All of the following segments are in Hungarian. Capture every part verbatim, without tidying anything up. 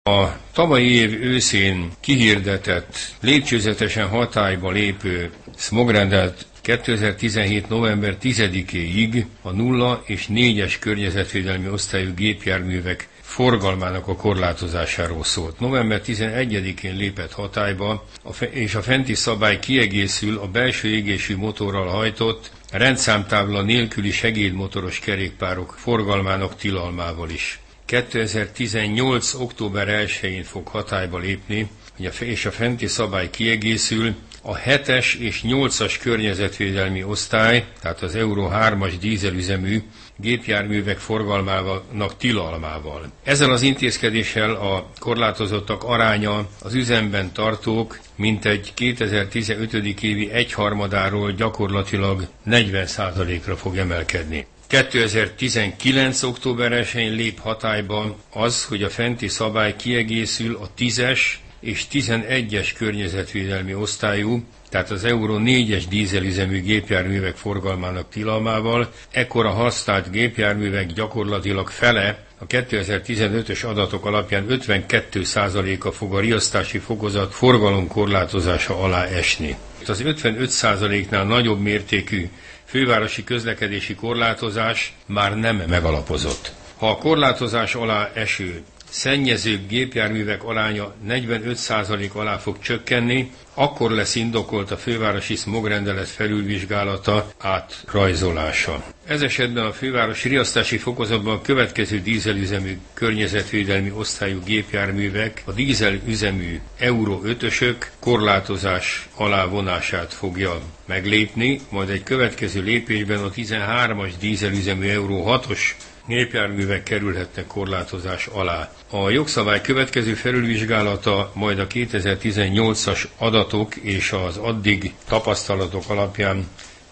A tavalyi év őszén kihirdetett, lépcsőzetesen hatályba lépő szmogrendelet kétezer-tizenhét. november tizedikéig a nulla és négyes környezetvédelmi osztályú gépjárművek forgalmának a korlátozásáról szólt. november tizenegyedikén lépett hatályba, és a fenti szabály kiegészül a belső égésű motorral hajtott, rendszámtábla nélküli segédmotoros kerékpárok forgalmának tilalmával is. kétezer-tizennyolc. október elsején fog hatályba lépni, és a fenti szabály kiegészül a hetes és nyolcas környezetvédelmi osztály, tehát az Euro hármas dízelüzemű gépjárművek forgalmának tilalmával. Ezzel az intézkedéssel a korlátozottak aránya az üzemben tartók mintegy kétezer-tizenöt. évi egyharmadáról gyakorlatilag negyven százalékra fog emelkedni. kétezer-tizenkilenc. október elsején lép hatályba az, hogy a fenti szabály kiegészül a tízes és tizenegyes környezetvédelmi osztályú, tehát az Euro négyes dízelüzemű gépjárművek forgalmának tilalmával. Ekkor a használt gépjárművek gyakorlatilag fele, a kétezer-tizenötös adatok alapján ötvenkét százaléka fog a riasztási fokozat forgalomkorlátozása alá esni. Az ötvenöt százaléknál nagyobb mértékű fővárosi közlekedési korlátozás már nem megalapozott. Ha a korlátozás alá eső szennyezők gépjárművek aránya negyvenöt százalék alá fog csökkenni, akkor lesz indokolt a fővárosi szmogrendelet felülvizsgálata, átrajzolása. Ez esetben a fővárosi riasztási fokozatban a következő dízelüzemű környezetvédelmi osztályú gépjárművek, a dízelüzemű Euro ötösök korlátozás alá vonását fogja meglépni, majd egy következő lépésben a tizenhármas dízelüzemű Euro hatos gépjárművek kerülhetnek korlátozás alá. A jogszabály következő felülvizsgálata majd a kétezer-tizennyolcas adatok és az addig tapasztalatok alapján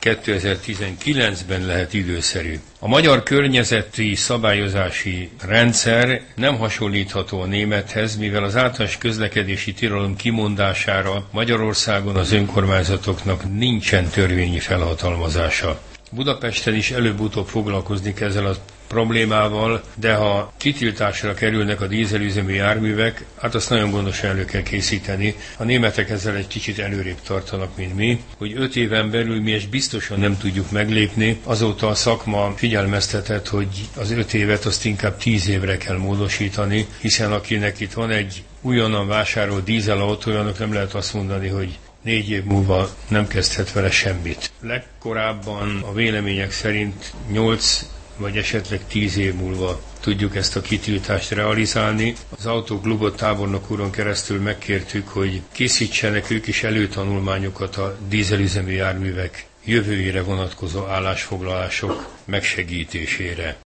kétezer-tizenkilencben lehet időszerű. A magyar környezeti szabályozási rendszer nem hasonlítható a némethez, mivel az általános közlekedési tilalom kimondására Magyarországon az önkormányzatoknak nincsen törvényi felhatalmazása. Budapesten is előbb-utóbb foglalkozni kell ezzel a problémával, de ha kitiltásra kerülnek a dízelüzemű járművek, hát azt nagyon gondosan elő kell készíteni. A németek ezzel egy kicsit előrébb tartanak, mint mi, hogy öt éven belül mi ezt biztosan nem tudjuk meglépni. Azóta a szakma figyelmeztetett, hogy az öt évet azt inkább tíz évre kell módosítani, hiszen akinek itt van egy újonnan vásárolt dízelautó, olyanok nem lehet azt mondani, hogy négy év múlva nem kezdhet vele semmit. Legkorábban a vélemények szerint nyolc vagy esetleg tíz év múlva tudjuk ezt a kitiltást realizálni. Az Autóklubot Tábornok úron keresztül megkértük, hogy készítsenek ők is előtanulmányokat a dízelüzemű járművek jövőjére vonatkozó állásfoglalások megsegítésére.